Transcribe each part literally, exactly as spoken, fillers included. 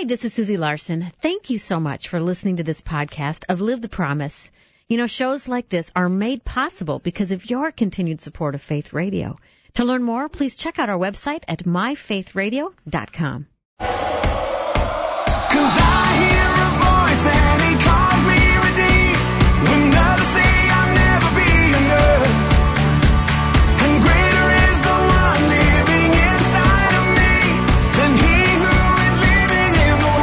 this is Susie Larson. Thank you so much for listening to this podcast of Live the Promise. You know, shows like this are made possible because of your continued support of Faith Radio. To learn more, please check out our website at my faith radio dot com. 'Cause I hear a voice and he calls me redeemed. When others say I'll never be enough. And greater is the one living inside of me than he who is living in the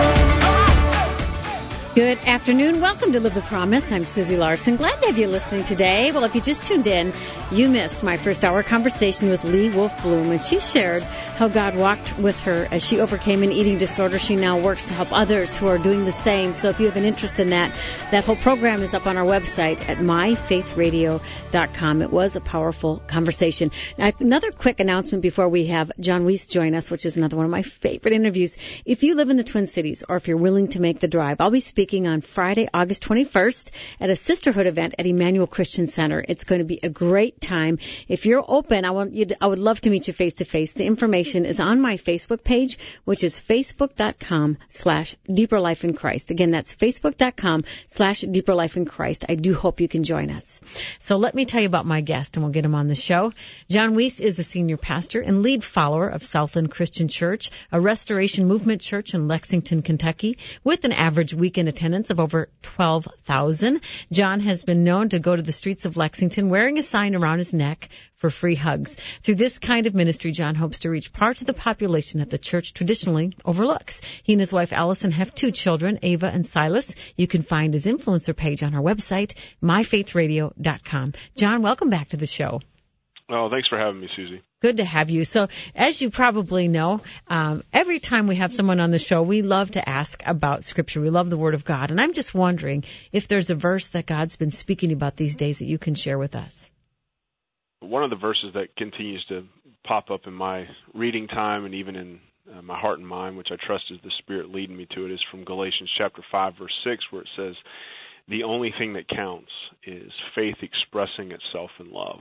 world. Good afternoon. Welcome to Live the Promise. I'm Susie Larson. Glad to have you listening today. Well, if you just tuned in, you missed my first hour conversation with Lee Wolf Bloom, and she shared how God walked with her as she overcame an eating disorder. She now works to help others who are doing the same. So if you have an interest in that, that whole program is up on our website at my faith radio dot com. It was a powerful conversation. Now, another quick announcement before we have John Weiss join us, which is another one of my favorite interviews. If you live in the Twin Cities or if you're willing to make the drive, I'll be speaking on Friday, August twenty-first at a sisterhood event at Emmanuel Christian Center. It's going to be a great time. If you're open, I want you to, I would love to meet you face to face. The information is on my Facebook page, which is facebook dot com slash deeper life in Christ. Again, that's facebook dot com slash deeper life in Christ. I do hope you can join us. So let me tell you about my guest, and we'll get him on the show. John Weiss is a senior pastor and lead follower of Southland Christian Church, a Restoration Movement church in Lexington, Kentucky, with an average weekend attendance of over twelve thousand. John has been known to go to the streets of Lexington wearing a sign around his neck for free hugs. Through this kind of ministry, John hopes to reach parts of the population that the church traditionally overlooks. He and his wife Allison have two children, Ava and Silas. You can find his influencer page on our website, my faith radio dot com. John, welcome back to the show. Oh, thanks for having me, Susie. Good to have you. So, as you probably know, um, every time we have someone on the show, we love to ask about Scripture. We love the Word of God. And I'm just wondering if there's a verse that God's been speaking about these days that you can share with us. One of the verses that continues to pop up in my reading time and even in uh, my heart and mind, which I trust is the Spirit leading me to it, is from Galatians chapter five, verse six, where it says, the only thing that counts is faith expressing itself in love.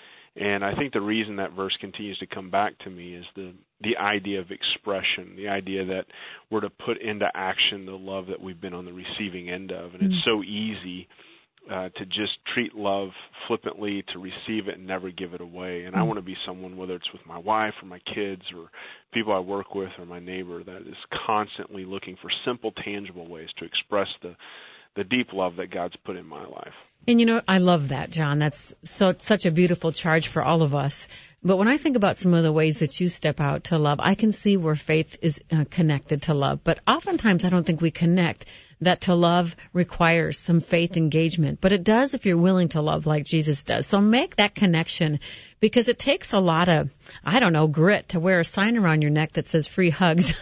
And I think the reason that verse continues to come back to me is the the idea of expression, the idea that we're to put into action the love that we've been on the receiving end of. And mm-hmm. It's so easy uh, to just treat love flippantly, to receive it and never give it away. And mm-hmm. I want to be someone, whether it's with my wife or my kids or people I work with or my neighbor, that is constantly looking for simple, tangible ways to express the the deep love that God's put in my life. And, you know, I love that, John. That's so such a beautiful charge for all of us. But when I think about some of the ways that you step out to love, I can see where faith is uh, connected to love. But oftentimes I don't think we connect that to love requires some faith engagement. But it does if you're willing to love like Jesus does. So make that connection, because it takes a lot of, I don't know, grit to wear a sign around your neck that says free hugs.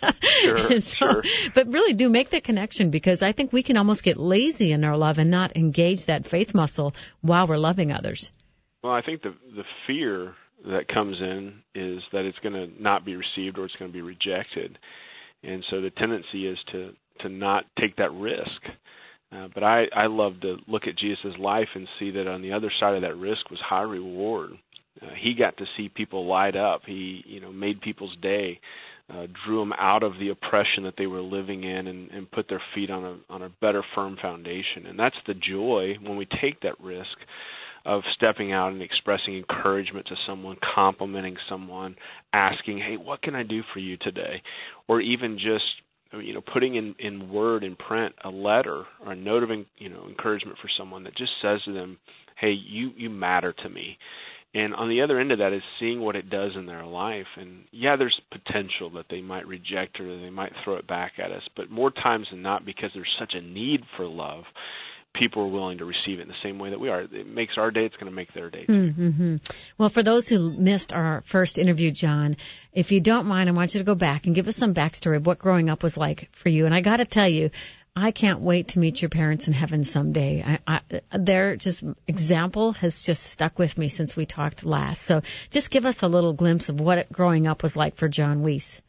Sure, so, sure. But really do make that connection, because I think we can almost get lazy in our love and not engage that faith muscle while we're loving others. Well, I think the the fear that comes in is that it's going to not be received or it's going to be rejected. And so the tendency is to, to not take that risk. Uh, but I, I love to look at Jesus' life and see that on the other side of that risk was high reward. Uh, he got to see people light up. He, you know, made people's day, uh, drew them out of the oppression that they were living in, and, and put their feet on a on a better, firm foundation. And that's the joy when we take that risk of stepping out and expressing encouragement to someone, complimenting someone, asking, hey, what can I do for you today? Or even just, you know, putting in, in word, in print, a letter or a note of, you know, encouragement for someone that just says to them, hey, you, you matter to me. And on the other end of that is seeing what it does in their life. And, yeah, there's potential that they might reject or they might throw it back at us. But more times than not, because there's such a need for love, people are willing to receive it in the same way that we are. It makes our day, it's going to make their day. Mm-hmm. Well, for those who missed our first interview, John, if you don't mind, I want you to go back and give us some backstory of what growing up was like for you. And I got to tell you, I can't wait to meet your parents in heaven someday. I, I, their just example has just stuck with me since we talked last. So just give us a little glimpse of what it, growing up was like for John Weiss.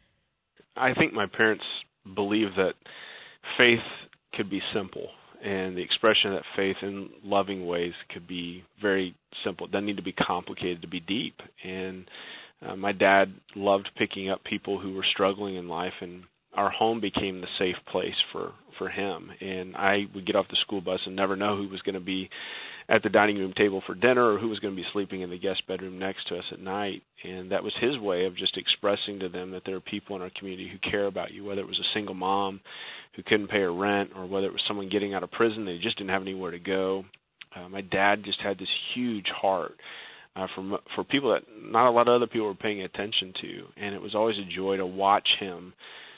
I think my parents believed that faith could be simple. And the expression of that faith in loving ways could be very simple. It doesn't need to be complicated to be deep. And uh, my dad loved picking up people who were struggling in life and our home became the safe place for, for him. And I would get off the school bus and never know who was going to be at the dining room table for dinner or who was going to be sleeping in the guest bedroom next to us at night. And that was his way of just expressing to them that there are people in our community who care about you, whether it was a single mom who couldn't pay her rent or whether it was someone getting out of prison, they just didn't have anywhere to go. Uh, my dad just had this huge heart uh, for, for people that not a lot of other people were paying attention to. And it was always a joy to watch him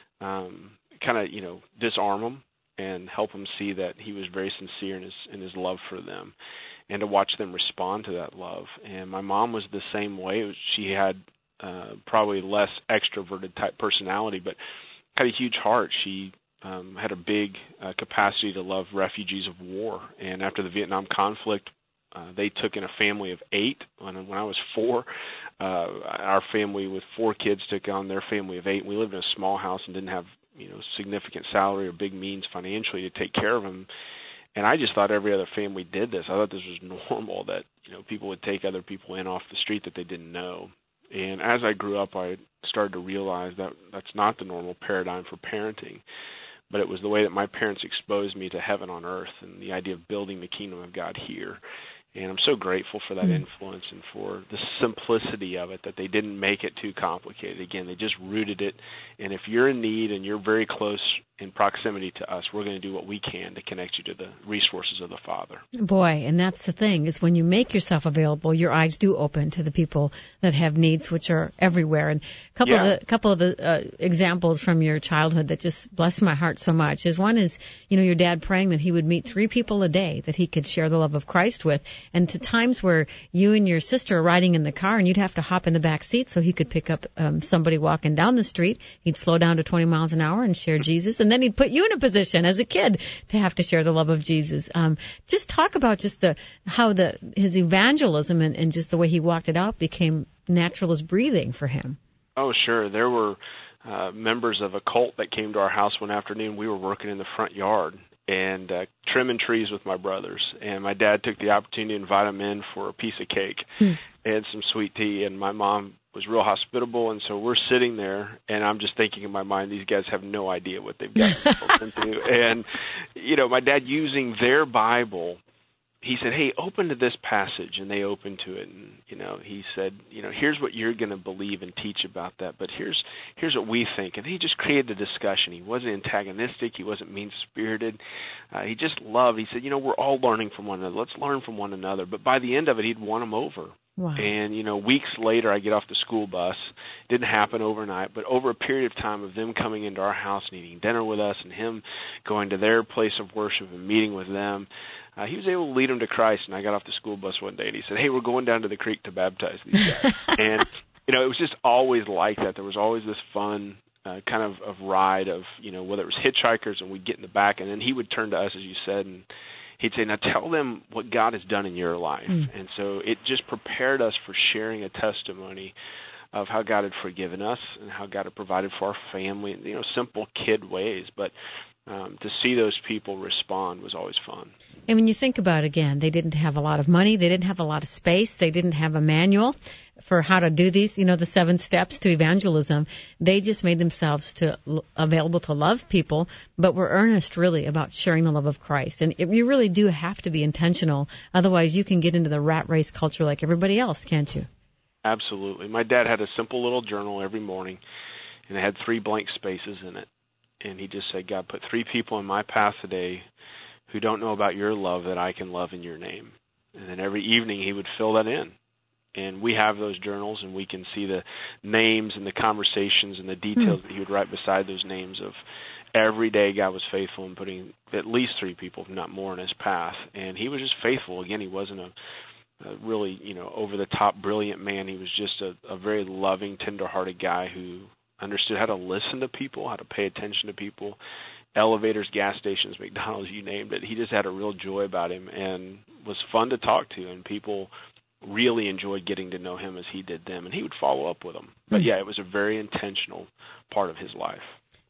um, kind of, you know, disarm them and help them see that he was very sincere in his in his love for them, and to watch them respond to that love. And my mom was the same way. Was, she had uh, probably less extroverted type personality, but had a huge heart. She um, had a big uh, capacity to love refugees of war. And after the Vietnam conflict, uh, they took in a family of eight. When, when I was four, uh, our family with four kids took on their family of eight. We lived in a small house and didn't have you know, significant salary or big means financially to take care of them. And I just thought every other family did this. I thought this was normal, that, you know, people would take other people in off the street that they didn't know. And as I grew up, I started to realize that that's not the normal paradigm for parenting, but it was the way that my parents exposed me to heaven on earth and the idea of building the kingdom of God here. And I'm so grateful for that influence and for the simplicity of it, that they didn't make it too complicated. Again, they just rooted it. And if you're in need and you're very close in proximity to us, we're going to do what we can to connect you to the resources of the Father. Boy, and that's the thing, is when you make yourself available, your eyes do open to the people that have needs, which are everywhere. And a couple Yeah. of the couple of the uh, examples from your childhood that just blessed my heart so much is, one is, you know, your dad praying that he would meet three people a day that he could share the love of Christ with, and to times where you and your sister are riding in the car and you'd have to hop in the back seat so he could pick up um, somebody walking down the street. He'd slow down to twenty miles an hour and share Jesus, and then he'd put you in a position as a kid to have to share the love of Jesus. Um, just talk about just the how the his evangelism and, and just the way he walked it out became natural as breathing for him. Oh, sure. There were uh, members of a cult that came to our house one afternoon. We were working in the front yard and uh, trimming trees with my brothers. And my dad took the opportunity to invite them in for a piece of cake hmm. and some sweet tea. And my mom was real hospitable, and so we're sitting there, and I'm just thinking in my mind, these guys have no idea what they've got themselves into. And, you know, my dad using their Bible, he said, hey, open to this passage, and they opened to it, and, you know, he said, you know, here's what you're going to believe and teach about that, but here's here's what we think. And he just created a discussion. He wasn't antagonistic. He wasn't mean-spirited. Uh, he just loved. He said, you know, we're all learning from one another. Let's learn from one another. But by the end of it, he'd won them over. Wow. And, you know, weeks later, I get off the school bus. Didn't happen overnight, but over a period of time of them coming into our house and eating dinner with us and him going to their place of worship and meeting with them, uh, he was able to lead them to Christ. And I got off the school bus one day, and he said, hey, we're going down to the creek to baptize these guys. And, you know, it was just always like that. There was always this fun uh, kind of, of ride of, you know, whether it was hitchhikers and we'd get in the back, and then he would turn to us, as you said, and he'd say, now tell them what God has done in your life. Mm. And so it just prepared us for sharing a testimony of how God had forgiven us and how God had provided for our family, you know, simple kid ways. But um, to see those people respond was always fun. And when you think about it, again, they didn't have a lot of money. They didn't have a lot of space. They didn't have a manual for how to do these, you know, the seven steps to evangelism. They just made themselves to available to love people, but were earnest really about sharing the love of Christ. And it, you really do have to be intentional. Otherwise, you can get into the rat race culture like everybody else, can't you? Absolutely. My dad had a simple little journal every morning, and it had three blank spaces in it. And he just said, God, put three people in my path today who don't know about your love that I can love in your name. And then every evening he would fill that in. And we have those journals, and we can see the names and the conversations and the details mm. that he would write beside those names of every day God was faithful in putting at least three people, if not more, in his path. And he was just faithful. Again, he wasn't a, a really, you know, over-the-top brilliant man. He was just a, a very loving, tender-hearted guy who understood how to listen to people, how to pay attention to people. Elevators, gas stations, McDonald's, you named it. He just had a real joy about him and was fun to talk to, and people really enjoyed getting to know him as he did them, and he would follow up with them. But, yeah, it was a very intentional part of his life.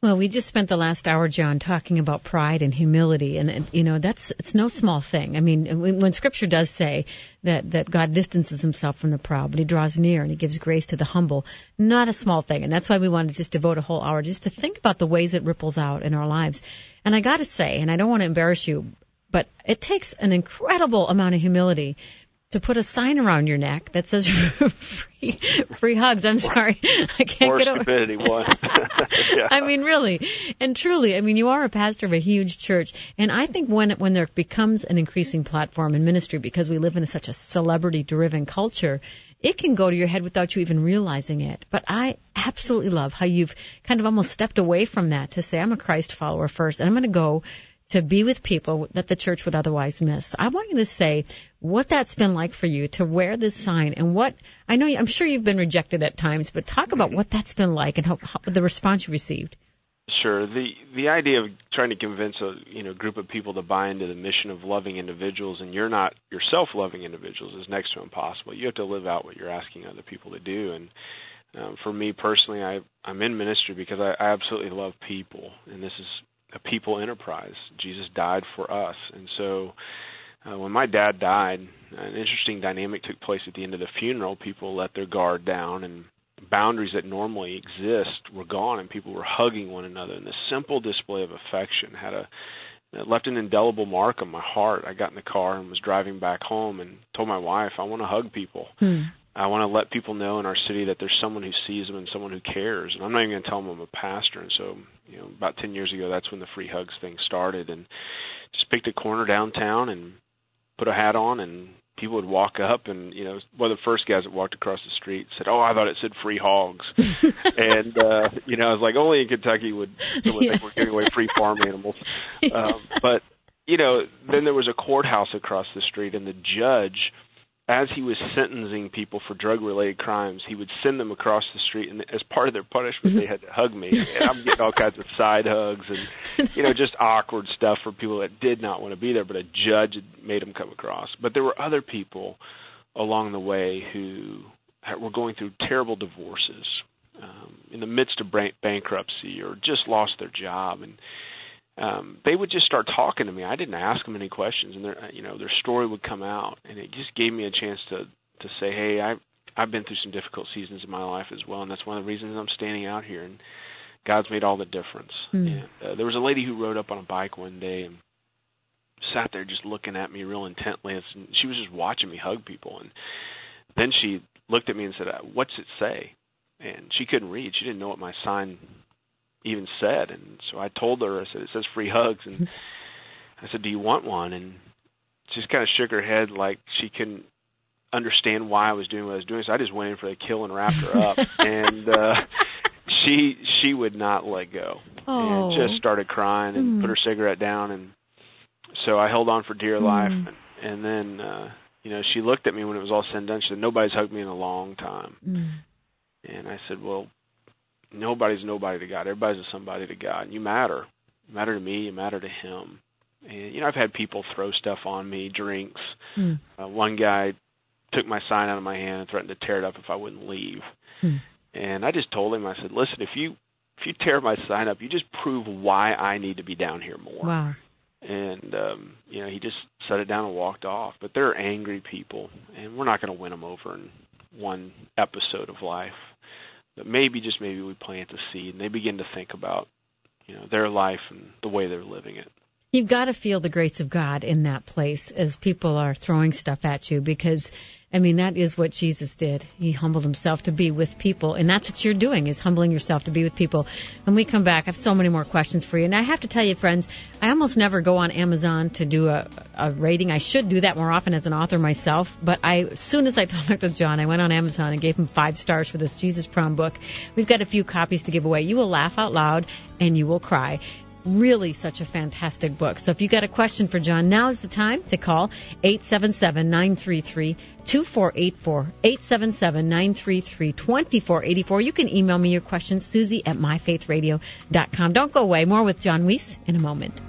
Well, we just spent the last hour, John, talking about pride and humility, and, and you know that's it's no small thing. I mean, when, when Scripture does say that that God distances Himself from the proud, but He draws near and He gives grace to the humble, not a small thing. And that's why we want to just devote a whole hour just to think about the ways it ripples out in our lives. And I got to say, and I don't want to embarrass you, but it takes an incredible amount of humility to put a sign around your neck that says free, free hugs. I'm sorry. I can't or get over stupidity one. Yeah. I mean, really and truly, I mean, you are a pastor of a huge church. And I think when, when there becomes an increasing platform in ministry, because we live in a, such a celebrity-driven culture, it can go to your head without you even realizing it. But I absolutely love how you've kind of almost stepped away from that to say, I'm a Christ follower first, and I'm going to go to be with people that the church would otherwise miss. I want you to say what that's been like for you to wear this sign, and what I know. I'm sure you've been rejected at times, but talk about what that's been like and how, how the response you received. Sure. The the idea of trying to convince a you know group of people to buy into the mission of loving individuals, and you're not yourself loving individuals, is next to impossible. You have to live out what you're asking other people to do. And um, for me personally, I I'm in ministry because I, I absolutely love people, and this is a people enterprise. Jesus died for us. And so uh, when my dad died, an interesting dynamic took place at the end of the funeral. People let their guard down, and boundaries that normally exist were gone, and people were hugging one another. And this simple display of affection had a it left an indelible mark on my heart. I got in the car and was driving back home and told my wife, I want to hug people. Hmm. I want to let people know in our city that there's someone who sees them and someone who cares. And I'm not even going to tell them I'm a pastor. And so, you know, about ten years ago, that's when the free hugs thing started. And just picked a corner downtown and put a hat on, and people would walk up. And, you know, one of the first guys that walked across the street said, oh, I thought it said free hogs. and, uh, you know, I was like, only in Kentucky would someone yeah. think we're giving away free farm animals. Um, but, you know, then there was a courthouse across the street, and the judge, as he was sentencing people for drug-related crimes, he would send them across the street, and as part of their punishment, they had to hug me. And I'm getting all kinds of side hugs and, you know, just awkward stuff for people that did not want to be there, but a judge had made them come across. But there were other people along the way who were going through terrible divorces, um, in the midst of bankruptcy, or just lost their job, and Um, they would just start talking to me. I didn't ask them any questions, and their, you know, their story would come out, and it just gave me a chance to, to say, hey, I, I've been through some difficult seasons in my life as well, and that's one of the reasons I'm standing out here, and God's made all the difference. Mm. And uh, there was a lady who rode up on a bike one day and sat there just looking at me real intently, and she was just watching me hug people, and then she looked at me and said, what's it say? And she couldn't read. She didn't know what my sign even said. And so I told her, I said, it says free hugs. And I said, do you want one? And she just kind of shook her head like she couldn't understand why I was doing what I was doing. So I just went in for the kill and wrapped her up. and uh, she she would not let go. Oh. And just started crying and mm. put her cigarette down. And so I held on for dear mm. life. And, and then, uh, you know, she looked at me when it was all said and done. She said, nobody's hugged me in a long time. Mm. And I said, well, nobody's nobody to God. Everybody's a somebody to God. You matter. You matter to me. You matter to Him. And, you know, I've had people throw stuff on me, drinks. Mm. Uh, one guy took my sign out of my hand and threatened to tear it up if I wouldn't leave. Mm. And I just told him, I said, listen, if you if you tear my sign up, you just prove why I need to be down here more. Wow. And, um, you know, he just set it down and walked off. But they're angry people, and we're not going to win them over in one episode of life. But maybe, just maybe, we plant a seed, and they begin to think about, you know, their life and the way they're living it. You've got to feel the grace of God in that place as people are throwing stuff at you, because, I mean, that is what Jesus did. He humbled Himself to be with people, and that's what you're doing, is humbling yourself to be with people. When we come back, I have so many more questions for you. And I have to tell you, friends, I almost never go on Amazon to do a, a rating. I should do that more often as an author myself, but I, as soon as I talked to John, I went on Amazon and gave him five stars for this Jesus Prom book. We've got a few copies to give away. You will laugh out loud, and you will cry. Really such a fantastic book. So if you got a question for John, now is the time to call eight seven seven, nine three three, two four eight four, eight seven seven, nine three three, two four eight four. You can email me your questions, Susie at my faith radio dot com. Don't go away. More with John Weiss in a moment.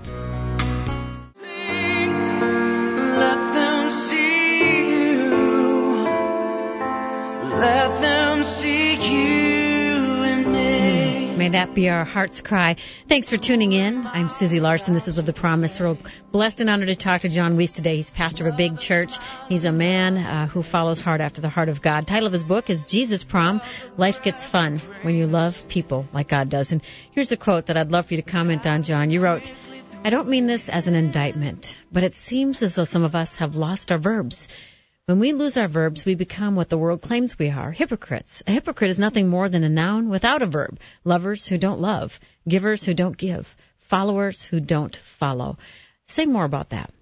Let them see you. Let them see you in me. May that be our heart's cry. Thanks for tuning in. I'm Susie Larson. This is Of the Promise. We're blessed and honored to talk to John Weiss today. He's pastor of a big church. He's a man uh, who follows hard after the heart of God. Title of his book is Jesus Prom. Life Gets Fun When You Love People Like God Does. And here's a quote that I'd love for you to comment on, John. You wrote, "I don't mean this as an indictment, but it seems as though some of us have lost our verbs. When we lose our verbs, we become what the world claims we are, hypocrites. A hypocrite is nothing more than a noun without a verb. Lovers who don't love, givers who don't give, followers who don't follow." Say more about that.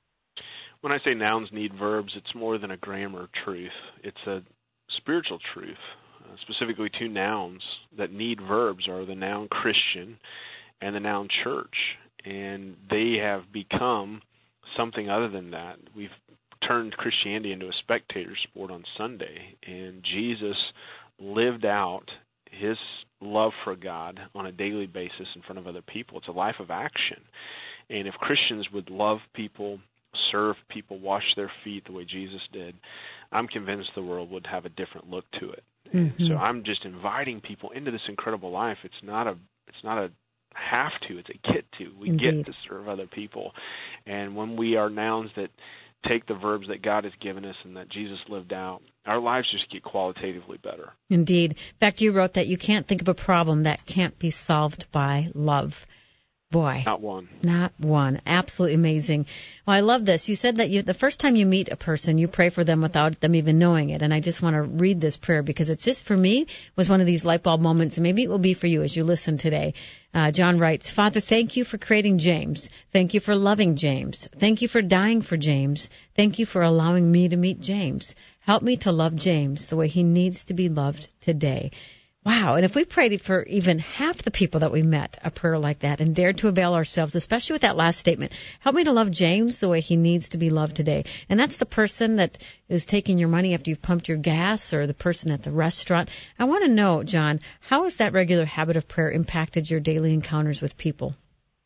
When I say nouns need verbs, it's more than a grammar truth. It's a spiritual truth. Uh, specifically, two nouns that need verbs are the noun Christian and the noun church. And they have become something other than that. We've turned Christianity into a spectator sport on Sunday, and Jesus lived out his love for God on a daily basis in front of other people. It's a life of action. And if Christians would love people, serve people, wash their feet the way Jesus did, I'm convinced the world would have a different look to it. Mm-hmm. So I'm just inviting people into this incredible life. It's not a it's not a have to, it's a get to. We Indeed. get to serve other people. And when we are nouns that take the verbs that God has given us and that Jesus lived out, our lives just get qualitatively better. Indeed. In fact, you wrote that you can't think of a problem that can't be solved by love. Boy. Not one. Not one. Absolutely amazing. Well, I love this. You said that you, the first time you meet a person, you pray for them without them even knowing it. And I just want to read this prayer because it's just, for me, was one of these light bulb moments, and maybe it will be for you as you listen today. Uh, John writes, "Father, thank you for creating James. Thank you for loving James. Thank you for dying for James. Thank you for allowing me to meet James. Help me to love James the way he needs to be loved today." Wow. And if we prayed for even half the people that we met a prayer like that and dared to avail ourselves, especially with that last statement, help me to love James the way he needs to be loved today. And that's the person that is taking your money after you've pumped your gas, or the person at the restaurant. I want to know, John, how has that regular habit of prayer impacted your daily encounters with people?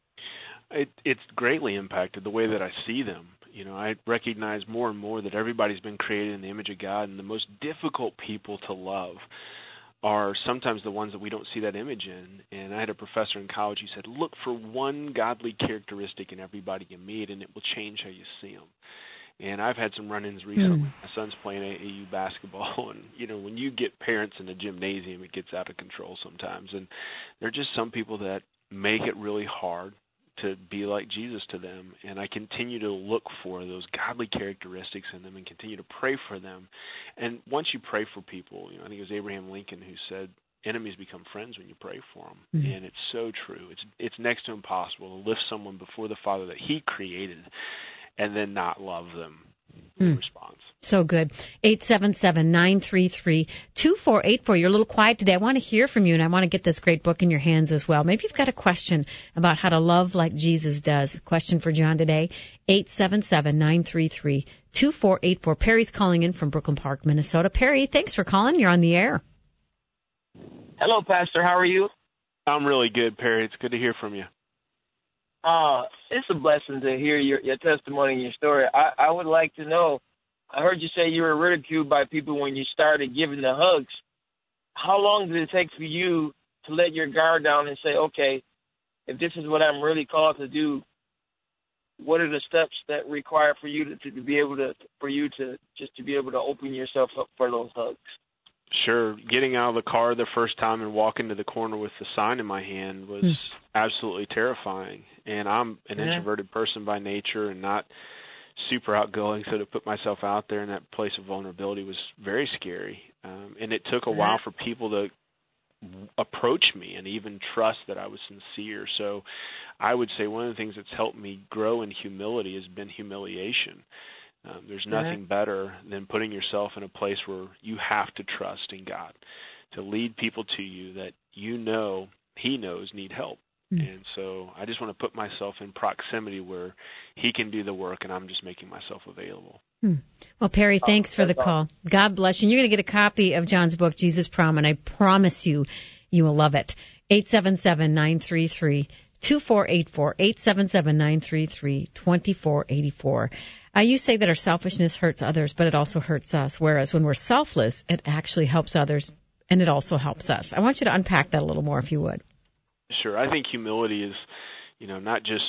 It, it's greatly impacted the way that I see them. You know, I recognize more and more that everybody's been created in the image of God, and the most difficult people to love are sometimes the ones that we don't see that image in. And I had a professor in college who said, look for one godly characteristic in everybody you meet, and it will change how you see them. And I've had some run-ins recently. Mm. My son's playing A A U basketball, and, you know, when you get parents in a gymnasium, it gets out of control sometimes. And there are just some people that make it really hard to be like Jesus to them, and I continue to look for those godly characteristics in them and continue to pray for them. And once you pray for people, you know, I think it was Abraham Lincoln who said, enemies become friends when you pray for them. Mm-hmm. And it's so true. It's it's next to impossible to lift someone before the Father that he created and then not love them in mm. response. So good. eight seven seven, nine three three, two four eight four. You're a little quiet today. I want to hear from you, and I want to get this great book in your hands as well. Maybe you've got a question about how to love like Jesus does. A question for John today, eight seven seven, nine three three, two four eight four. Perry's calling in from Brooklyn Park, Minnesota. Perry, thanks for calling. You're on the air. Hello, Pastor. How are you? I'm really good, Perry. It's good to hear from you. Uh, it's a blessing to hear your, your testimony and your story. I, I would like to know, I heard you say you were ridiculed by people when you started giving the hugs. How long did it take for you to let your guard down and say, okay, if this is what I'm really called to do, what are the steps that require for you to, to be able to, for you to just to be able to open yourself up for those hugs? Sure. Getting out of the car the first time and walking to the corner with the sign in my hand was mm. absolutely terrifying. And I'm an yeah. introverted person by nature and not super outgoing, so to put myself out there in that place of vulnerability was very scary. Um, and it took a yeah. while for people to approach me and even trust that I was sincere. So I would say one of the things that's helped me grow in humility has been humiliation. Um, there's nothing mm-hmm. better than putting yourself in a place where you have to trust in God to lead people to you that you know He knows need help. Mm-hmm. And so I just want to put myself in proximity where He can do the work, and I'm just making myself available. Mm. Well, Perry, thanks for the call. God bless you. And you're going to get a copy of John's book, Jesus Prom, and I promise you, you will love it. eight seven seven, nine three three, two four eight four, eight seven seven, nine three three, two four eight four. Uh, you say that our selfishness hurts others, but it also hurts us, whereas when we're selfless, it actually helps others, and it also helps us. I want you to unpack that a little more, if you would. Sure. I think humility is, you know, not just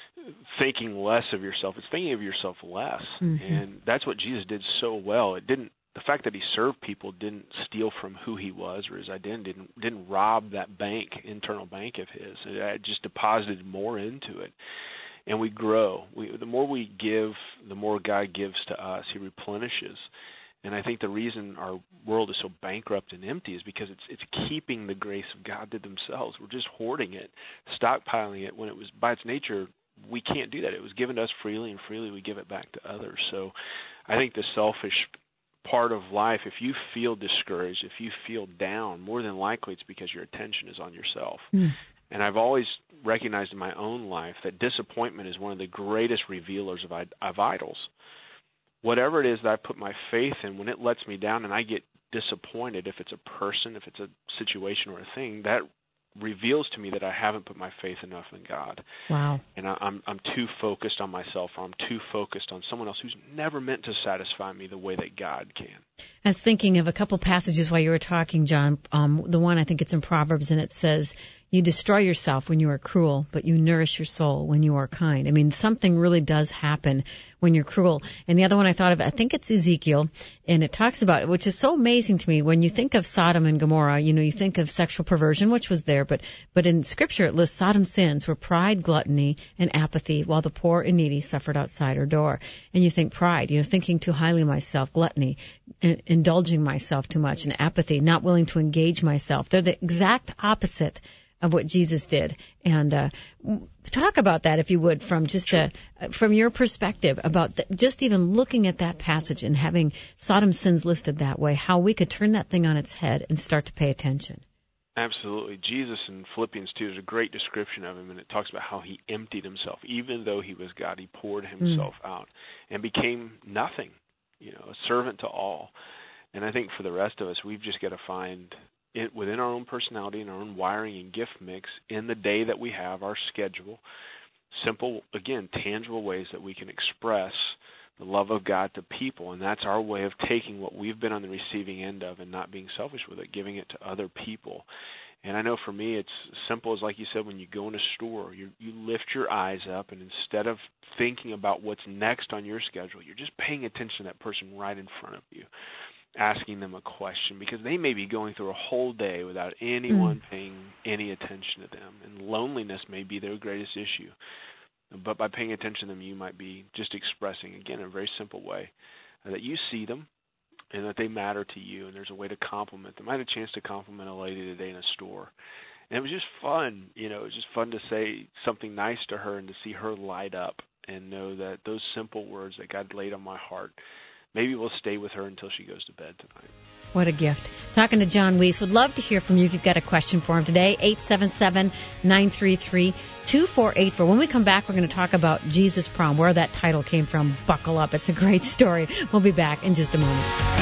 thinking less of yourself, it's thinking of yourself less. Mm-hmm. And that's what Jesus did so well. It didn't, the fact that he served people didn't steal from who he was or his identity, didn't, didn't rob that bank, internal bank of his. It just deposited more into it. And we grow. We, the more we give, the more God gives to us. He replenishes. And I think the reason our world is so bankrupt and empty is because it's it's keeping the grace of God to themselves. We're just hoarding it, stockpiling it, when it was, by its nature, we can't do that. It was given to us freely, and freely we give it back to others. So I think the selfish part of life, if you feel discouraged, if you feel down, more than likely it's because your attention is on yourself. Mm. And I've always recognized in my own life that disappointment is one of the greatest revealers of, of idols. Whatever it is that I put my faith in, when it lets me down and I get disappointed, if it's a person, if it's a situation or a thing, that reveals to me that I haven't put my faith enough in God. Wow. And I, I'm I'm too focused on myself, or I'm too focused on someone else who's never meant to satisfy me the way that God can. I was thinking of a couple passages while you were talking, John. Um, the one, I think it's in Proverbs, and it says, you destroy yourself when you are cruel, but you nourish your soul when you are kind. I mean, something really does happen when you're cruel. And the other one I thought of, I think it's Ezekiel, and it talks about it, which is so amazing to me. When you think of Sodom and Gomorrah, you know, you think of sexual perversion, which was there, but, but in Scripture it lists Sodom's sins were pride, gluttony, and apathy, while the poor and needy suffered outside her door. And you think pride, you know, thinking too highly of myself, gluttony, in, indulging myself too much, and apathy, not willing to engage myself. They're the exact opposite of what Jesus did. And uh, talk about that, if you would, from just a, from your perspective about the, just even looking at that passage and having Sodom's sins listed that way, how we could turn that thing on its head and start to pay attention. Absolutely. Jesus in Philippians two is a great description of him, and it talks about how he emptied himself. Even though he was God, he poured himself mm. out and became nothing, you know, a servant to all. And I think for the rest of us, we've just got to find it within our own personality and our own wiring and gift mix in the day that we have, our schedule, simple, again, tangible ways that we can express the love of God to people. And that's our way of taking what we've been on the receiving end of and not being selfish with it, giving it to other people. And I know for me, it's simple as, like you said, when you go in a store, you, you lift your eyes up, and instead of thinking about what's next on your schedule, you're just paying attention to that person right in front of you, asking them a question, because they may be going through a whole day without anyone mm. paying any attention to them, and loneliness may be their greatest issue. But by paying attention to them, you might be just expressing, again, in a very simple way, uh, that you see them and that they matter to you, and there's a way to compliment them. I had a chance to compliment a lady today in a store, and it was just fun. You know, it was just fun to say something nice to her and to see her light up and know that those simple words that God laid on my heart maybe we'll stay with her until she goes to bed tonight. What a gift. Talking to John Weiss. Would love to hear from you if you've got a question for him today. eight seven seven, nine three three, two four eight four. When we come back, we're going to talk about Jesus Prom, where that title came from. Buckle up. It's a great story. We'll be back in just a moment.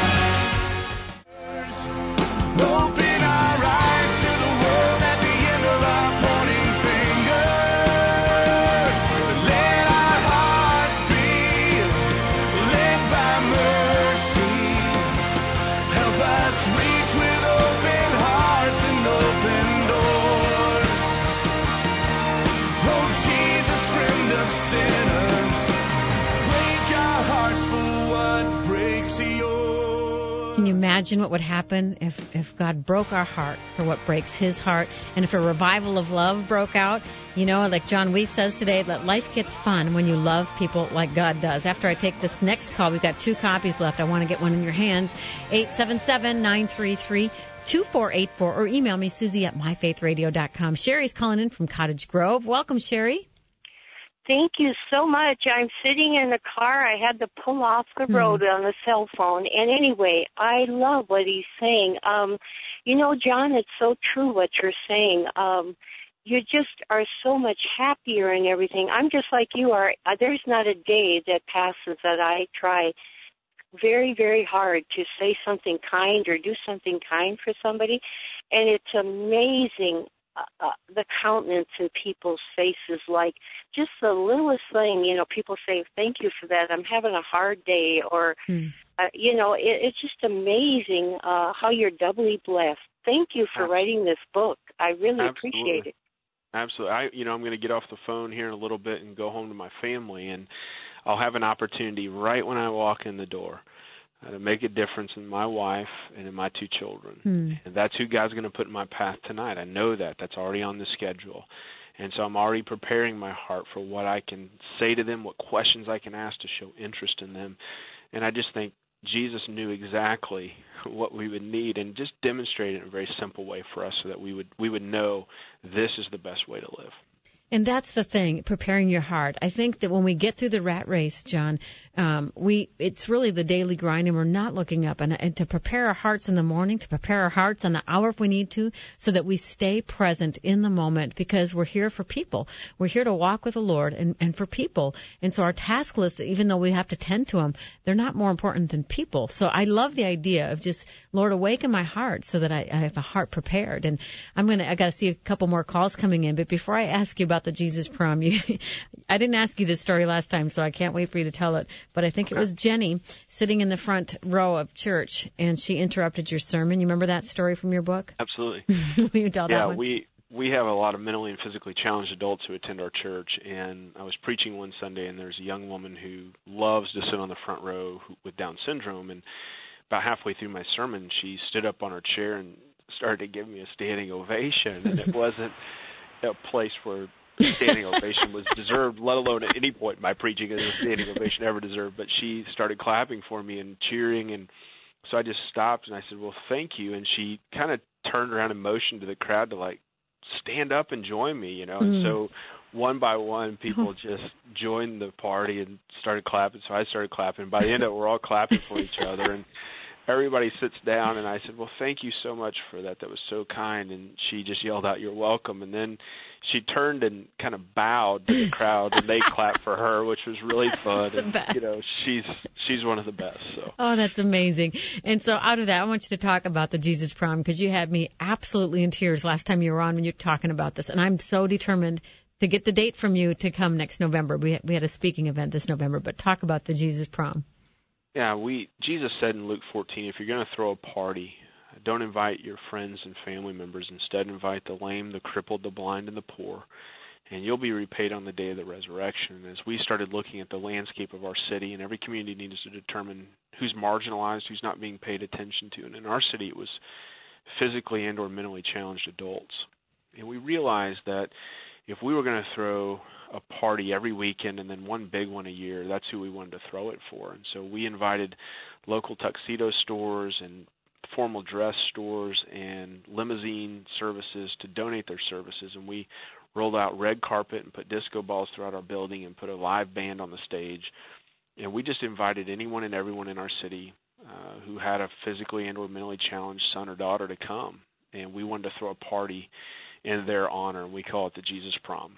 Open our eyes to the world at the end of our pointing fingers. Let our hearts be led by mercy. Help us reach with open hearts and open doors. Oh, Jesus, friend of sinners, break our hearts for what breaks yours. Can you imagine what would happen if, if God broke our heart for what breaks his heart, and if a revival of love broke out? You know, like John Weiss says today, that life gets fun when you love people like God does. After I take this next call, we've got two copies left. I want to get one in your hands. eight seven seven, nine three three, two four eight four, or email me, Susie at my faith radio dot com. Sherry's calling in from Cottage Grove. Welcome, Sherry. Thank you so much. I'm sitting in the car. I had to pull off the road mm. on the cell phone. And anyway, I love what he's saying. Um, you know, John, it's so true what you're saying. Um, you just are so much happier and everything. I'm just like you are. Uh, there's not a day that passes that I try very, very hard to say something kind or do something kind for somebody. And it's amazing. Uh, the countenance in people's faces, like just the littlest thing, you know, people say, thank you for that, I'm having a hard day, or, mm. uh, you know, it, it's just amazing uh, how you're doubly blessed. Thank you for Absolutely. writing this book. I really Absolutely. appreciate it. Absolutely. I, you know, I'm going to get off the phone here in a little bit and go home to my family, and I'll have an opportunity right when I walk in the door uh, to make a difference in my wife and in my two children. Hmm. And that's who God's going to put in my path tonight. I know that. That's already on the schedule. And so I'm already preparing my heart for what I can say to them, what questions I can ask to show interest in them. And I just think Jesus knew exactly what we would need and just demonstrated it in a very simple way for us so that we would we would know this is the best way to live. And that's the thing, preparing your heart. I think that when we get through the rat race, John, um, we it's really the daily grind, and we're not looking up. And, and to prepare our hearts in the morning, to prepare our hearts on the hour if we need to, so that we stay present in the moment, because we're here for people. We're here to walk with the Lord and, and for people. And so our task list, even though we have to tend to them, they're not more important than people. So I love the idea of just, Lord, awaken my heart so that I, I have a heart prepared. And I'm going to, I got to see a couple more calls coming in. But before I ask you about the Jesus prom, you, I didn't ask you this story last time, so I can't wait for you to tell it. But I think it was Jenny sitting in the front row of church, and she interrupted your sermon. You remember that story from your book? Absolutely. Will you tell yeah, that one? we we have a lot of mentally and physically challenged adults who attend our church, and I was preaching one Sunday, and there's a young woman who loves to sit on the front row who, with Down syndrome, and about halfway through my sermon, she stood up on her chair and started to give me a standing ovation, and it wasn't a place where standing ovation was deserved, let alone at any point in my preaching is a standing ovation ever deserved. But she started clapping for me and cheering, and so I just stopped and I said, well, thank you. And she kind of turned around and motioned to the crowd to, like, stand up and join me, you know. Mm. And so one by one, people just joined the party and started clapping. So I started clapping. By the end of it, we're all clapping for each other. And everybody sits down, and I said, well, thank you so much for that. That was so kind. And she just yelled out, you're welcome. And then she turned and kind of bowed to the crowd, and they clapped for her, which was really fun. And, you know, she's she's one of the best. So. Oh, that's amazing. And so out of that, I want you to talk about the Jesus prom, because you had me absolutely in tears last time you were on when you were talking about this. And I'm so determined to get the date from you to come next November. We we had a speaking event this November, but talk about the Jesus prom. Yeah, we Jesus said in Luke fourteen, if you're going to throw a party, don't invite your friends and family members. Instead, invite the lame, the crippled, the blind, and the poor, and you'll be repaid on the day of the resurrection. And as we started looking at the landscape of our city, and every community needs to determine who's marginalized, who's not being paid attention to. And in our city, it was physically and or mentally challenged adults. And we realized that if we were going to throw a party every weekend and then one big one a year, that's who we wanted to throw it for. And so we invited local tuxedo stores and formal dress stores and limousine services to donate their services, and we rolled out red carpet and put disco balls throughout our building and put a live band on the stage. And we just invited anyone and everyone in our city uh, who had a physically and or mentally challenged son or daughter to come, and we wanted to throw a party in their honor, and we call it the Jesus Prom.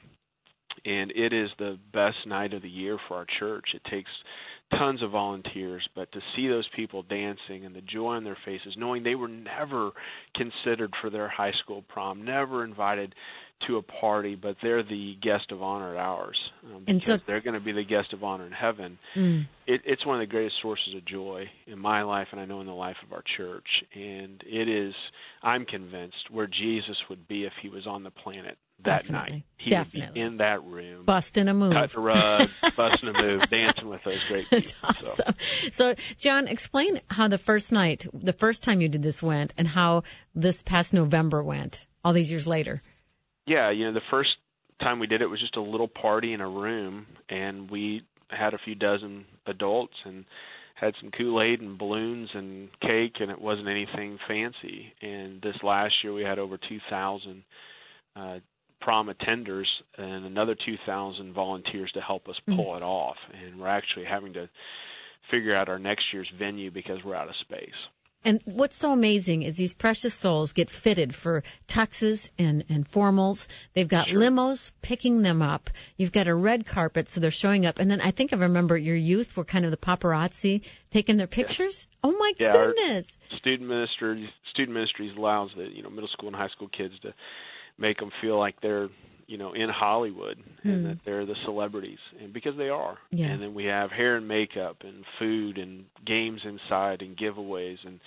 And it is the best night of the year for our church. It takes tons of volunteers, but to see those people dancing and the joy on their faces, knowing they were never considered for their high school prom, never invited to a party, but they're the guest of honor at ours, um, because and so, they're going to be the guest of honor in heaven. Mm. It, it's one of the greatest sources of joy in my life, and I know in the life of our church. And it is, I'm convinced, where Jesus would be if he was on the planet that Definitely. night. He Definitely. would be in that room. Busting a move. Cut the rug, busting a move, dancing with those great people. That's awesome. So. so, John, explain how the first night, the first time you did this went, and how this past November went, all these years later. Yeah, you know, the first time we did it was just a little party in a room, and we had a few dozen adults and had some Kool-Aid and balloons and cake, and it wasn't anything fancy. And this last year we had over two thousand uh, prom attenders and another two thousand volunteers to help us pull mm-hmm. it off. And we're actually having to figure out our next year's venue because we're out of space. And what's so amazing is these precious souls get fitted for tuxes and, and formals. They've got sure. limos picking them up. You've got a red carpet, so they're showing up. And then I think I remember your youth were kind of the paparazzi taking their pictures. Yeah. Oh, my yeah, goodness. Student ministries, student ministries allows the you know middle school and high school kids to make them feel like they're you know, in Hollywood, and mm. that they're the celebrities, and because they are. Yeah. And then we have hair and makeup and food and games inside and giveaways, and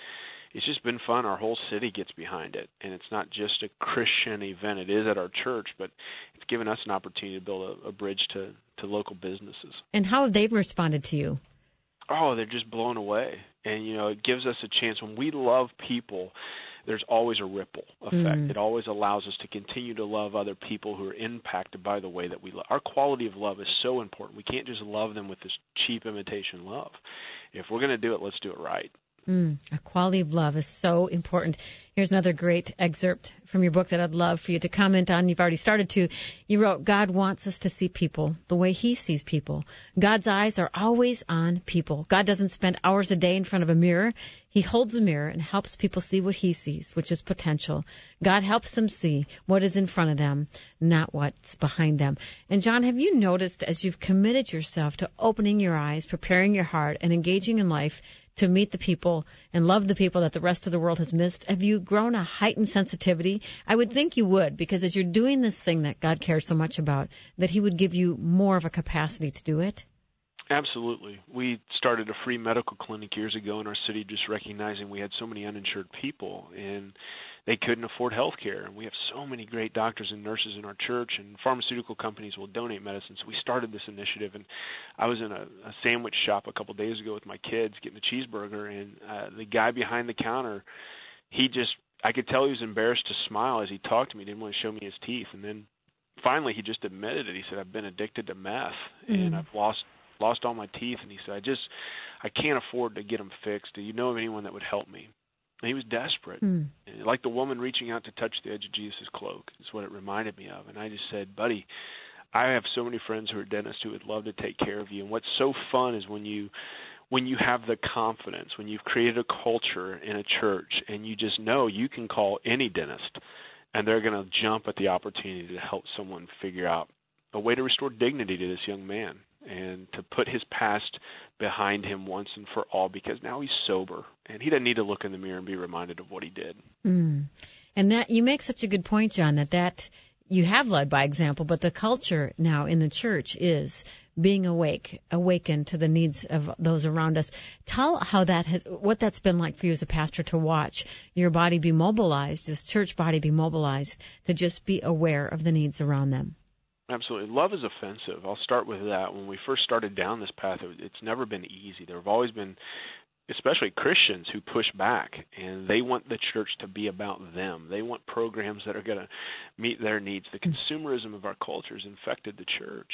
it's just been fun. Our whole city gets behind it, and it's not just a Christian event. It is at our church, but it's given us an opportunity to build a, a bridge to, to local businesses. And how have they responded to you? Oh, they're just blown away. And, you know, it gives us a chance. When we love people, there's always a ripple effect. Mm. It always allows us to continue to love other people who are impacted by the way that we love. Our quality of love is so important. We can't just love them with this cheap imitation love. If we're going to do it, let's do it right. Mm, a quality of love is so important. Here's another great excerpt from your book that I'd love for you to comment on. You've already started to. You wrote, God wants us to see people the way he sees people. God's eyes are always on people. God doesn't spend hours a day in front of a mirror. He holds a mirror and helps people see what he sees, which is potential. God helps them see what is in front of them, not what's behind them. And John, have you noticed as you've committed yourself to opening your eyes, preparing your heart, and engaging in life to meet the people and love the people that the rest of the world has missed, have you grown a heightened sensitivity? I would think you would, because as you're doing this thing that God cares so much about, that he would give you more of a capacity to do it? Absolutely. We started a free medical clinic years ago in our city, just recognizing we had so many uninsured people and they couldn't afford health care. And we have so many great doctors and nurses in our church, and pharmaceutical companies will donate medicine. So we started this initiative, and I was in a, a sandwich shop a couple of days ago with my kids getting a cheeseburger, and uh, the guy behind the counter, he just, I could tell he was embarrassed to smile as he talked to me. He didn't want to show me his teeth. And then finally he just admitted it. He said, I've been addicted to meth, mm. and I've lost lost all my teeth. And he said, I just, I can't afford to get them fixed. Do you know of anyone that would help me? And he was desperate. Mm. Like the woman reaching out to touch the edge of Jesus' cloak is what it reminded me of. And I just said, buddy, I have so many friends who are dentists who would love to take care of you. And what's so fun is when you when you have the confidence, when you've created a culture in a church and you just know you can call any dentist and they're going to jump at the opportunity to help someone figure out a way to restore dignity to this young man and to put his past behind him once and for all, because now he's sober and he doesn't need to look in the mirror and be reminded of what he did. Mm. And that you make such a good point, John, that that you have led by example, but the culture now in the church is being awake, awakened to the needs of those around us. Tell how that has, what that's been like for you as a pastor to watch your body be mobilized, this church body be mobilized to just be aware of the needs around them. Absolutely. Love is offensive. I'll start with that. When we first started down this path, it's never been easy. There have always been, especially Christians, who push back, and they want the church to be about them. They want programs that are going to meet their needs. The consumerism of our culture has infected the church.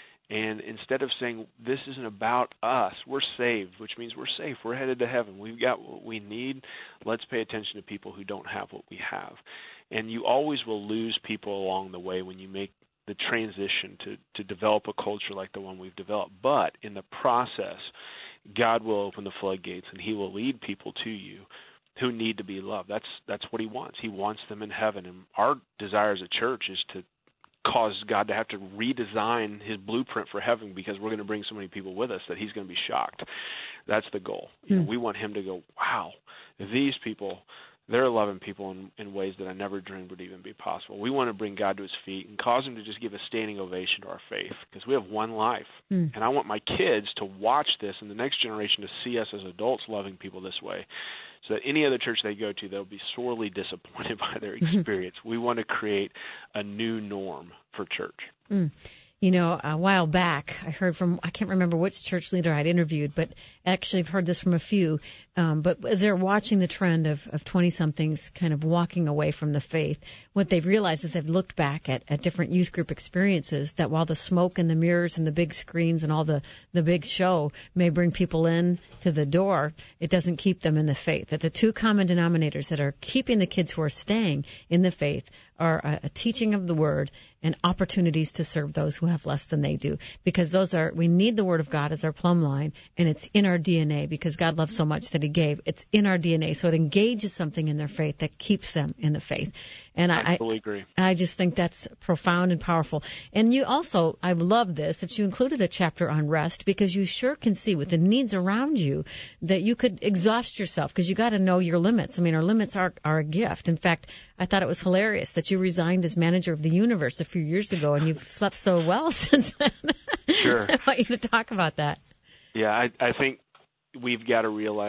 And instead of saying, this isn't about us, we're saved, which means we're safe, we're headed to heaven, we've got what we need, let's pay attention to people who don't have what we have. And you always will lose people along the way when you make the transition to, to develop a culture like the one we've developed. But in the process, God will open the floodgates and he will lead people to you who need to be loved. That's that's what he wants. He wants them in heaven. And our desire as a church is to cause God to have to redesign his blueprint for heaven, because we're going to bring so many people with us that he's going to be shocked. That's the goal. You know, we want him to go, wow, these people, they're loving people in, in ways that I never dreamed would even be possible. We want to bring God to his feet and cause him to just give a standing ovation to our faith, because we have one life. Mm. And I want my kids to watch this and the next generation to see us as adults loving people this way, so that any other church they go to, they'll be sorely disappointed by their experience. We want to create a new norm for church. Mm. You know, a while back, I heard from, I can't remember which church leader I'd interviewed, but actually I've heard this from a few, um, but they're watching the trend of, of twenty-somethings kind of walking away from the faith. What they've realized is they've looked back at, at different youth group experiences, that while the smoke and the mirrors and the big screens and all the, the big show may bring people in to the door, it doesn't keep them in the faith. That the two common denominators that are keeping the kids who are staying in the faith are a, a teaching of the word and opportunities to serve those who have less than they do. Because those are, we need the word of God as our plumb line, and it's in our D N A, because God loves so much that he gave. It's in our D N A, so it engages something in their faith that keeps them in the faith. And I, I fully agree. I just think that's profound and powerful. And you also, I love this, that you included a chapter on rest, because you sure can see with the needs around you that you could exhaust yourself, because you got to know your limits. I mean, our limits are, are a gift. In fact, I thought it was hilarious that you resigned as manager of the universe a few years ago, and you've slept so well since then. Sure. I want you to talk about that. Yeah, I, I think we've got to realize that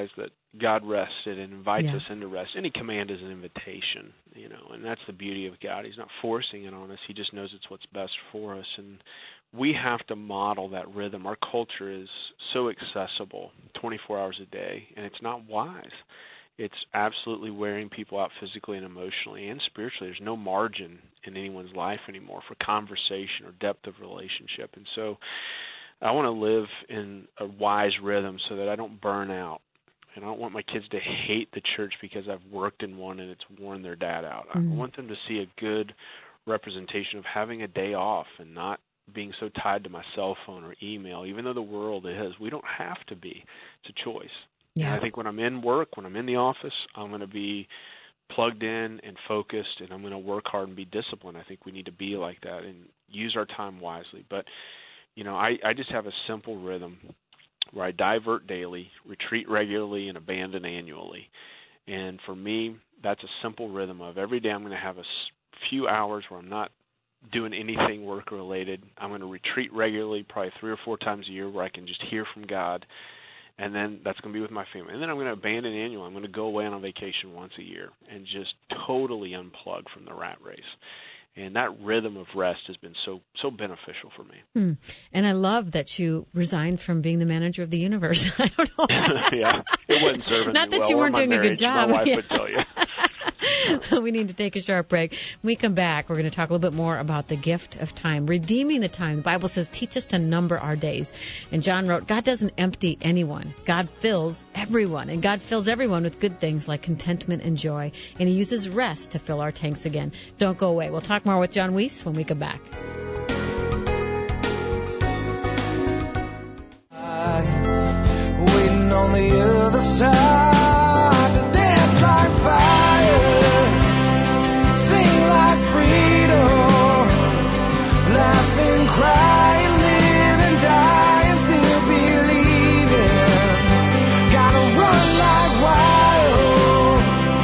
God rested and invites Yeah. us into rest. Any command is an invitation, you know, and that's the beauty of God. He's not forcing it on us. He just knows it's what's best for us. And we have to model that rhythm. Our culture is so accessible twenty-four hours a day, and it's not wise. It's absolutely wearing people out physically and emotionally and spiritually. There's no margin in anyone's life anymore for conversation or depth of relationship. And so I want to live in a wise rhythm so that I don't burn out. And I don't want my kids to hate the church because I've worked in one and it's worn their dad out. Mm-hmm. I want them to see a good representation of having a day off and not being so tied to my cell phone or email, even though the world is. We don't have to be. It's a choice. Yeah. And I think when I'm in work, when I'm in the office, I'm going to be plugged in and focused, and I'm going to work hard and be disciplined. I think we need to be like that and use our time wisely. But, you know, I, I just have a simple rhythm where I divert daily, retreat regularly, and abandon annually. And for me, that's a simple rhythm of every day I'm going to have a few hours where I'm not doing anything work-related. I'm going to retreat regularly, probably three or four times a year, where I can just hear from God. And then that's going to be with my family. And then I'm going to abandon annual. I'm going to go away on a vacation once a year and just totally unplug from the rat race. And that rhythm of rest has been so so beneficial for me. Hmm. And I love that you resigned from being the manager of the universe. I don't know. Yeah, it wasn't serving Not me that well, you or weren't my doing a good marriage. job. My wife Yeah. would tell you. We need to take a sharp break. When we come back, we're going to talk a little bit more about the gift of time, redeeming the time. The Bible says, teach us to number our days. And John wrote, God doesn't empty anyone. God fills everyone. And God fills everyone with good things like contentment and joy. And he uses rest to fill our tanks again. Don't go away. We'll talk more with John Weiss when we come back. Waiting on the other side to dance like fire, sing like freedom, laugh and cry and live and die and still believing. Gotta run like wild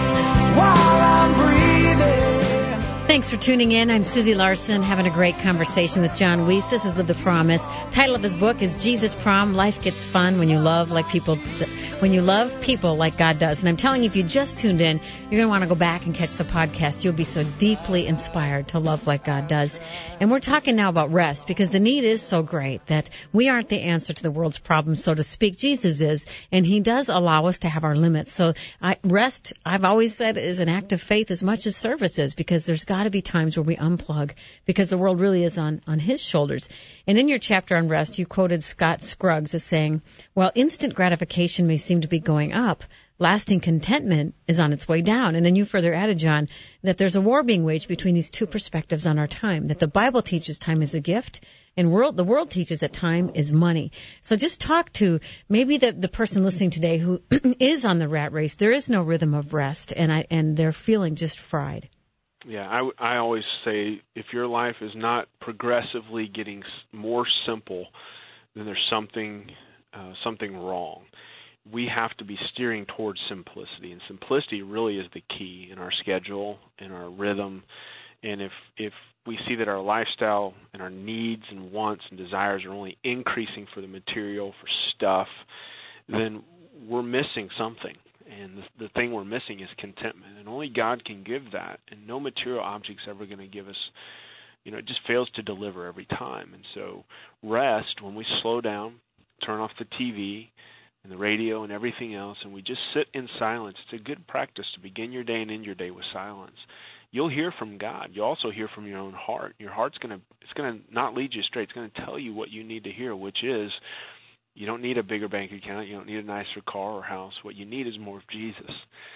while I'm breathing. Thanks for tuning in. I'm Susie Larson, having a great conversation with John Weiss. This is Live the Promise. Title of his book is Jesus Prom. Life Gets Fun When You Love Like People, when you love people like God does. And I'm telling you, if you just tuned in, you're going to want to go back and catch the podcast. You'll be so deeply inspired to love like God does. And we're talking now about rest, because the need is so great that we aren't the answer to the world's problems, so to speak. Jesus is, and he does allow us to have our limits. So I, rest, I've always said, is an act of faith as much as service is, because there's got to be times where we unplug, because the world really is on, on his shoulders. And in your chapter on rest, you quoted Scott Scruggs as saying, while instant gratification may seem to be going up, lasting contentment is on its way down. And then you further added, John, that there's a war being waged between these two perspectives on our time, that the Bible teaches time is a gift, and world, the world teaches that time is money. So just talk to maybe the, the person listening today who is on the rat race. There is no rhythm of rest, and I, and they're feeling just fried. Yeah, I, I always say if your life is not progressively getting more simple, then there's something uh, something wrong. We have to be steering towards simplicity, and simplicity really is the key in our schedule, in our rhythm. And if if we see that our lifestyle and our needs and wants and desires are only increasing for the material, for stuff, then we're missing something. And the, the thing we're missing is contentment, and only God can give that, and no material object's ever going to give us, you know, it just fails to deliver every time. And so rest, when we slow down, turn off the T V and the radio and everything else, and we just sit in silence. It's a good practice to begin your day and end your day with silence. You'll hear from God. You'll also hear from your own heart. Your heart's going to, it's going to not lead you astray. It's going to tell you what you need to hear, which is, you don't need a bigger bank account. You don't need a nicer car or house. What you need is more of Jesus.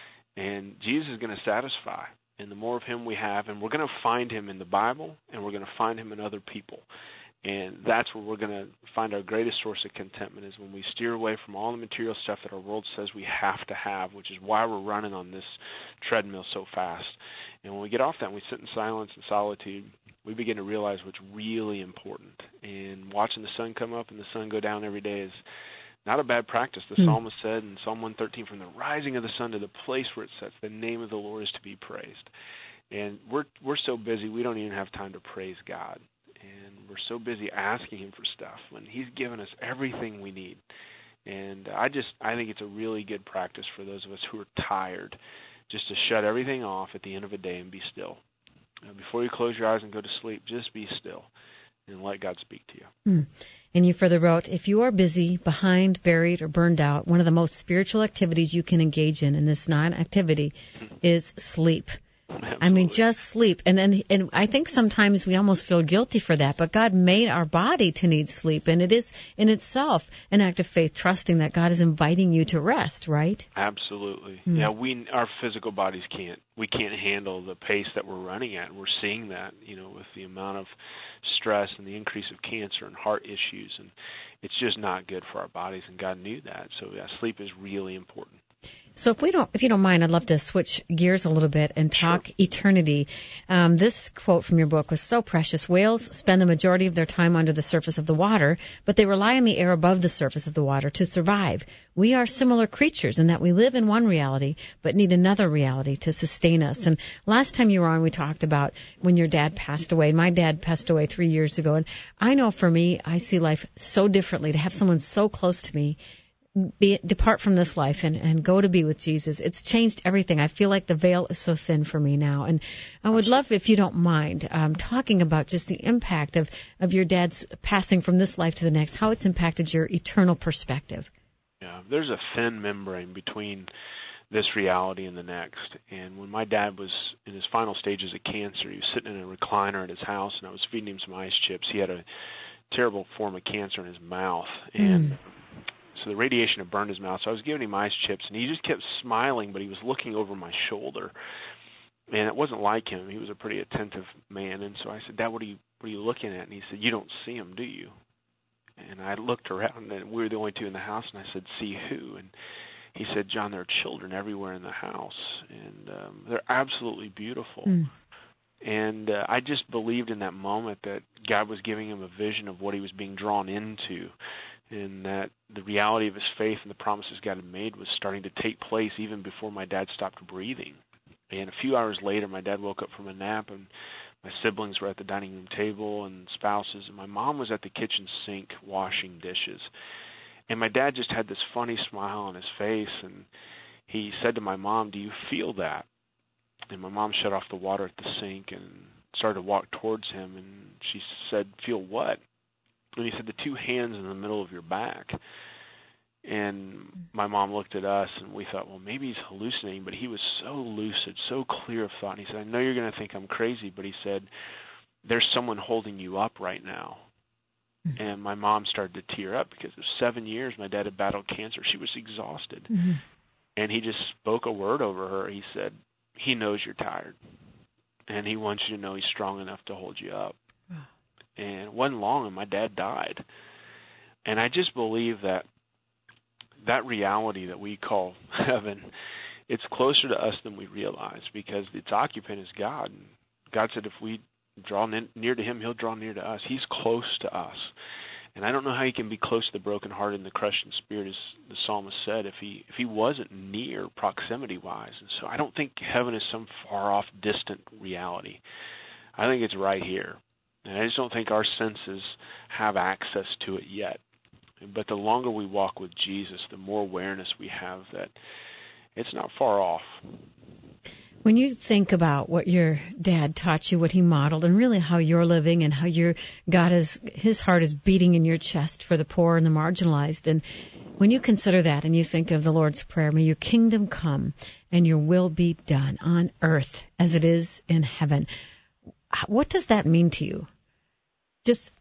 And Jesus is going to satisfy. And the more of him we have, and we're going to find him in the Bible, and we're going to find him in other people. And that's where we're going to find our greatest source of contentment, is when we steer away from all the material stuff that our world says we have to have, which is why we're running on this treadmill so fast. And when we get off that and we sit in silence and solitude, we begin to realize what's really important. And watching the sun come up and the sun go down every day is not a bad practice. The mm. psalmist said in Psalm one thirteen, from the rising of the sun to the place where it sets, the name of the Lord is to be praised. And we're we're so busy, we don't even have time to praise God. And we're so busy asking him for stuff when he's given us everything we need. And I just, I think it's a really good practice for those of us who are tired, just to shut everything off at the end of a day and be still. Uh, before you close your eyes and go to sleep, just be still and let God speak to you. Mm. And you further wrote, if you are busy, behind, buried, or burned out, one of the most spiritual activities you can engage in in this non-activity is sleep. Absolutely. I mean, just sleep. And, and and I think sometimes we almost feel guilty for that, but God made our body to need sleep, and it is in itself an act of faith, trusting that God is inviting you to rest, right? Absolutely. Mm. Yeah, we our physical bodies can't we can't handle the pace that we're running at. We're seeing that, you know, with the amount of stress and the increase of cancer and heart issues, and it's just not good for our bodies, and God knew that. So yeah, sleep is really important. So if we don't, if you don't mind, I'd love to switch gears a little bit and talk Sure. eternity. Um, this quote from your book was so precious. Whales spend the majority of their time under the surface of the water, but they rely on the air above the surface of the water to survive. We are similar creatures in that we live in one reality, but need another reality to sustain us. And last time you were on, we talked about when your dad passed away. My dad passed away three years ago, and I know for me, I see life so differently. To have someone so close to me Be, depart from this life and, and go to be with Jesus. It's changed everything. I feel like the veil is so thin for me now. And I would love, if you don't mind, um, talking about just the impact of, of your dad's passing from this life to the next, how it's impacted your eternal perspective. Yeah, there's a thin membrane between this reality and the next. And when my dad was in his final stages of cancer, he was sitting in a recliner at his house, and I was feeding him some ice chips. He had a terrible form of cancer in his mouth, and mm. So the radiation had burned his mouth, so I was giving him ice chips, and he just kept smiling, but he was looking over my shoulder. And it wasn't like him. He was a pretty attentive man. And so I said, Dad, what are you, what are you looking at? And he said, you don't see him, do you? And I looked around, and we were the only two in the house, and I said, see who? And he said, John, there are children everywhere in the house, and um, they're absolutely beautiful. Mm. And uh, I just believed in that moment that God was giving him a vision of what he was being drawn into, and that the reality of his faith and the promises God had made was starting to take place even before my dad stopped breathing. And a few hours later, my dad woke up from a nap, and my siblings were at the dining room table and spouses, and my mom was at the kitchen sink washing dishes. And my dad just had this funny smile on his face, and he said to my mom, do you feel that? And my mom shut off the water at the sink and started to walk towards him, and she said, feel what? And he said, the two hands in the middle of your back. And my mom looked at us, and we thought, well, maybe he's hallucinating, but he was so lucid, so clear of thought. And he said, I know you're going to think I'm crazy, but he said, there's someone holding you up right now. Mm-hmm. And my mom started to tear up because for seven years my dad had battled cancer. She was exhausted. Mm-hmm. And he just spoke a word over her. He said, he knows you're tired, and he wants you to know he's strong enough to hold you up. And it wasn't long, and my dad died. And I just believe that that reality that we call heaven, it's closer to us than we realize, because its occupant is God. And God said if we draw near to him, he'll draw near to us. He's close to us. And I don't know how he can be close to the brokenhearted and the crushed in spirit, as the psalmist said, if he if he wasn't near proximity-wise. And so I don't think heaven is some far-off, distant reality. I think it's right here. And I just don't think our senses have access to it yet. But the longer we walk with Jesus, the more awareness we have that it's not far off. When you think about what your dad taught you, what he modeled, and really how you're living and how your God is, his heart is beating in your chest for the poor and the marginalized, and when you consider that and you think of the Lord's Prayer, may your kingdom come and your will be done on earth as it is in heaven, what does that mean to you? Just,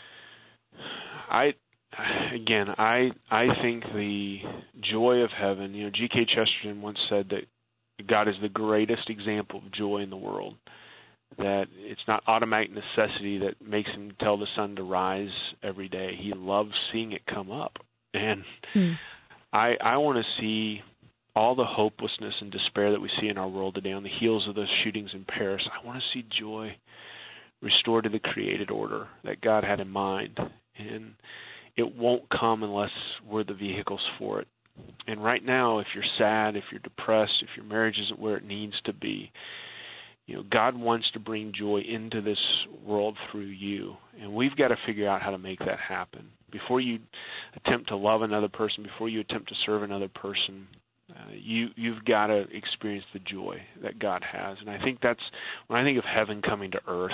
I, again, I, I think the joy of heaven. You know, G K Chesterton once said that God is the greatest example of joy in the world. That it's not automatic necessity that makes him tell the sun to rise every day. He loves seeing it come up, and hmm. I, I want to see all the hopelessness and despair that we see in our world today on the heels of those shootings in Paris. I want to see joy restored to the created order that God had in mind. And it won't come unless we're the vehicles for it. And right now, if you're sad, if you're depressed, if your marriage isn't where it needs to be, you know, God wants to bring joy into this world through you. And we've got to figure out how to make that happen. Before you attempt to love another person, before you attempt to serve another person, uh, you, you've got to experience the joy that God has. And I think that's, when I think of heaven coming to earth,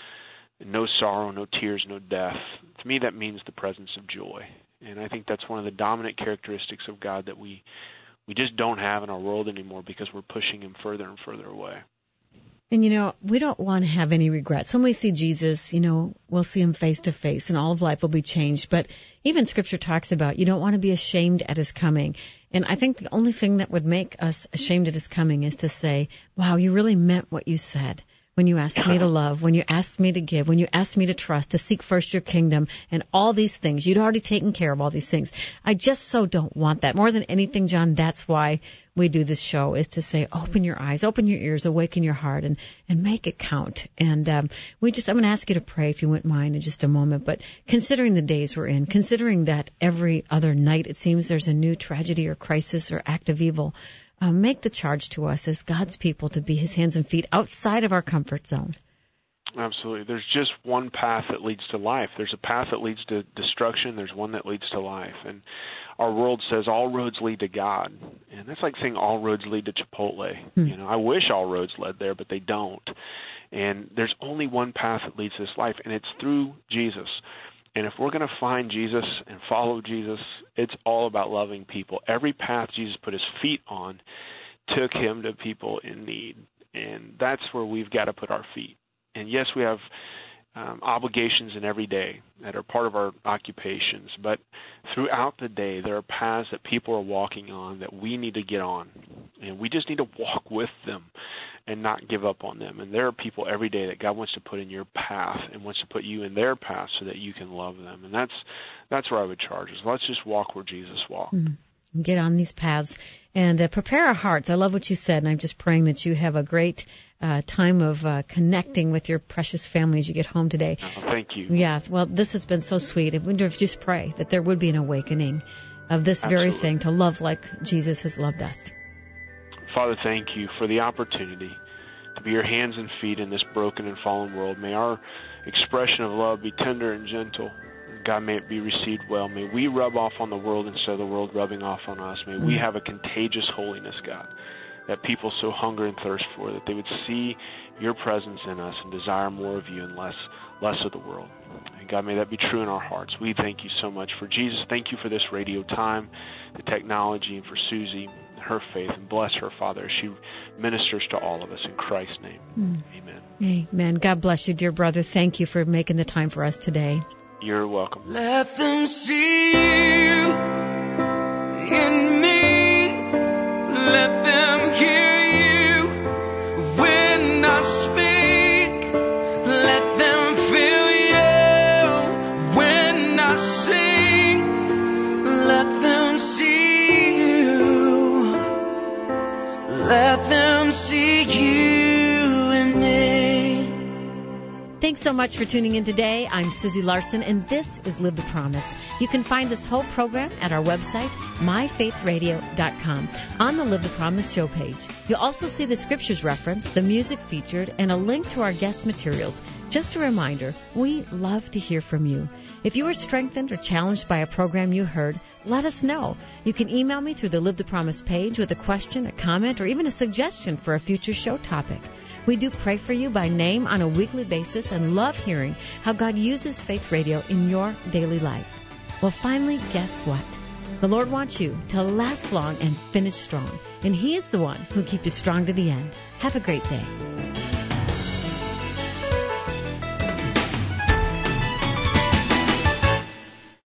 no sorrow, no tears, no death, to me that means the presence of joy. And I think that's one of the dominant characteristics of God that we we just don't have in our world anymore, because we're pushing him further and further away. And, you know, we don't want to have any regrets. When we see Jesus, you know, we'll see him face to face and all of life will be changed. But even Scripture talks about you don't want to be ashamed at his coming. And I think the only thing that would make us ashamed at his coming is to say, wow, you really meant what you said when you asked me to love, when you asked me to give, when you asked me to trust, to seek first your kingdom, and all these things. You'd already taken care of all these things. I just so don't want that. More than anything, John, that's why we do this show, is to say, open your eyes, open your ears, awaken your heart, and, and make it count. And um, we just, I'm going to ask you to pray, if you wouldn't mind, in just a moment. But considering the days we're in, considering that every other night it seems there's a new tragedy or crisis or act of evil, Uh, make the charge to us as God's people to be his hands and feet outside of our comfort zone. Absolutely. There's just one path that leads to life. There's a path that leads to destruction. There's one that leads to life. And our world says all roads lead to God. And that's like saying all roads lead to Chipotle. Hmm. You know, I wish all roads led there, but they don't. And there's only one path that leads to this life, and it's through Jesus. And if we're going to find Jesus and follow Jesus, it's all about loving people. Every path Jesus put his feet on took him to people in need. And that's where we've got to put our feet. And yes, we have um, obligations in every day that are part of our occupations. But throughout the day, there are paths that people are walking on that we need to get on. And we just need to walk with them and not give up on them. And there are people every day that God wants to put in your path and wants to put you in their path so that you can love them. And that's that's where I would charge us. Let's just walk where Jesus walked. Mm. Get on these paths and uh, prepare our hearts. I love what you said, and I'm just praying that you have a great uh, time of uh, connecting with your precious family as you get home today. Oh, thank you. Yeah, well, this has been so sweet. I wonder if you just pray that there would be an awakening of this Absolutely. very thing, to love like Jesus has loved us. Father, thank you for the opportunity to be your hands and feet in this broken and fallen world. May our expression of love be tender and gentle. God, may it be received well. May we rub off on the world instead of the world rubbing off on us. May we have a contagious holiness, God, that people so hunger and thirst for, that they would see your presence in us and desire more of you and less less of the world. And God, may that be true in our hearts. We thank you so much for Jesus. Thank you for this radio time, the technology, and for Susie, her faith, and bless her, Father, as she ministers to all of us. In Christ's name, mm. Amen. Amen. God bless you, dear brother. Thank you for making the time for us today. You're welcome. Let them see you in me. Let them hear you when I speak. Let them feel you when I sing. Let them see you. Let them see you in me. Thanks so much for tuning in today. I'm Susie Larson, and this is Live the Promise. You can find this whole program at our website, my faith radio dot com, on the Live the Promise show page. You'll also see the scriptures referenced, the music featured, and a link to our guest materials. Just a reminder, we love to hear from you. If you were strengthened or challenged by a program you heard, let us know. You can email me through the Live the Promise page with a question, a comment, or even a suggestion for a future show topic. We do pray for you by name on a weekly basis and love hearing how God uses Faith Radio in your daily life. Well, finally, guess what? The Lord wants you to last long and finish strong, and He is the one who will keep you strong to the end. Have a great day.